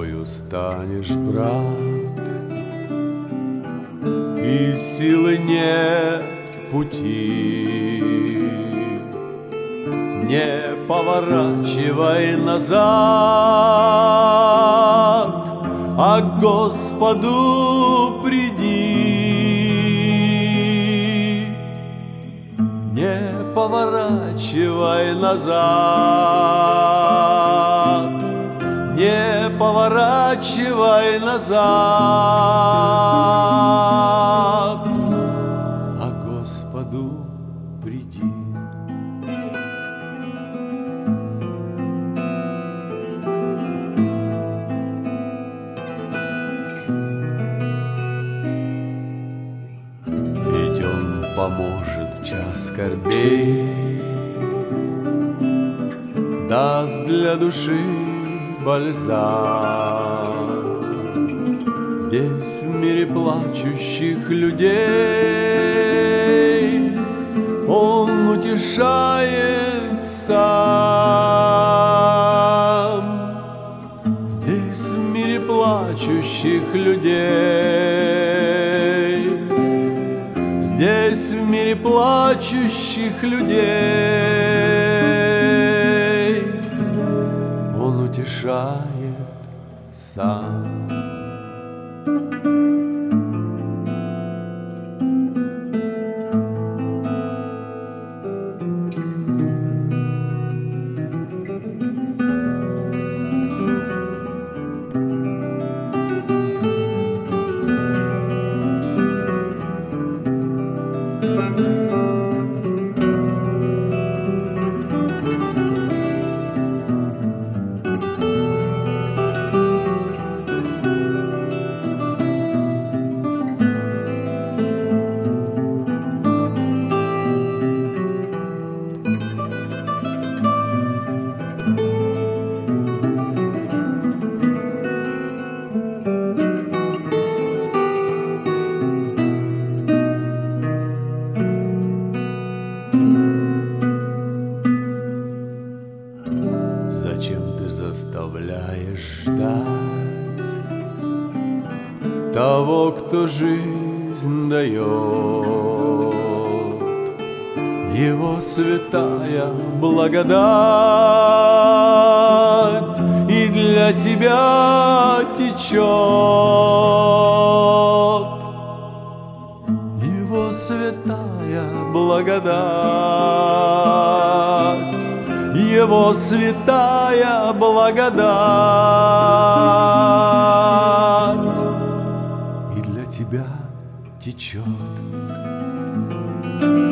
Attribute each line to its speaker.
Speaker 1: тобою станешь, брат, и силы нет в пути. Не поворачивай назад, а к Господу приди. Не поворачивай назад, не поворачивай назад, а к Господу приди. Ведь Он поможет в час скорбей, даст для души бальзам. Здесь в мире плачущих людей Он утешает сам. Здесь в мире плачущих людей, здесь в мире плачущих людей Он утешает сам. Зачем ты заставляешь ждать того, кто жизнь дает? Его святая благодать и для тебя течет. Его святая благодать, Его святая благодать и для тебя течет.